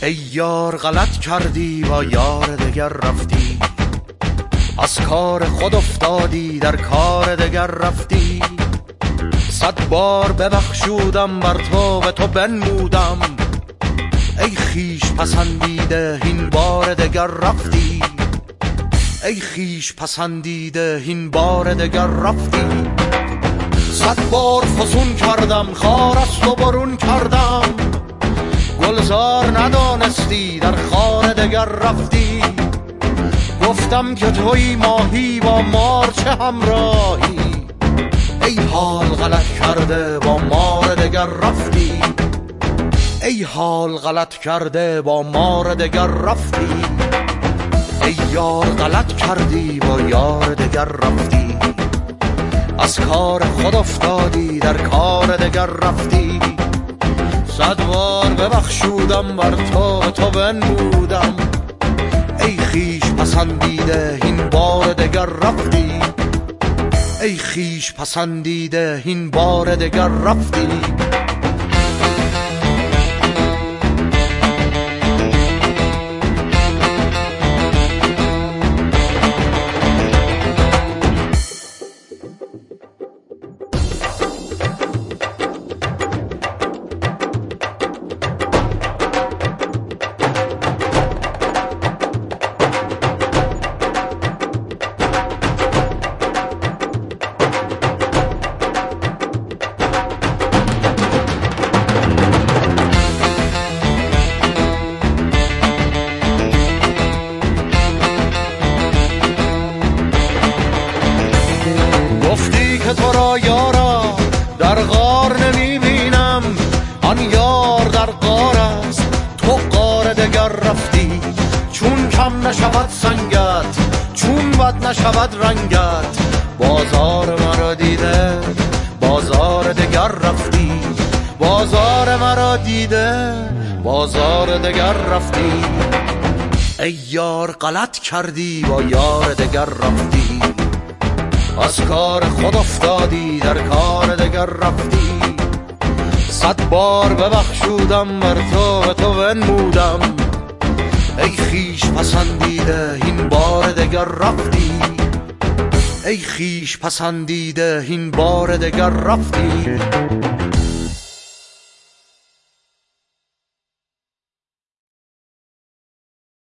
ای یار غلط کردی با یار دگر رفتی، از کار خود افتادی در کار دگر رفتی. 100 بار ببخشودم بر تو به تو بنمودم، ای خویش پسندیده این بار دگر رفتی. ای خویش پسندیده این بار دگر رفتی. 100 بار فسون کردم خار از تو برون کردم، گلزار ندانستی در خار دگر رفتی. گفتم که توی ماهی با مار چه همراهی، ای حال غلط کرده با مار دگر رفتی. ای حال غلط کرده با مار دگر رفتی. ای یار غلط کردی با یار دگر رفتی، از کار خود افتادی در کار دگر رفتی. 100 بار ببخشودم بر تو بنمودم، ای خویش پسندیده این بار دگر رفتی. ای خویش پسندیده این بار دگر رفتی. گفتی که تو را یارا در غار نمیبینم، آن یار در غار است تو غار دگر رفتی. چون کم نشود سنگت، چون بد نشود رنگت، بازار مرا دیده بازار دگر رفتی. بازار مرا دیده بازار دگر رفتی. ای یار غلط کردی با یار دگر رفتی، از کار خود افتادی در کار دگر رفتی. 100 بار ببخشودم بر تو بنمودم، ای خویش پسندیده این بار دگر رفتی. ای خویش پسندیده این بار دگر رفتی.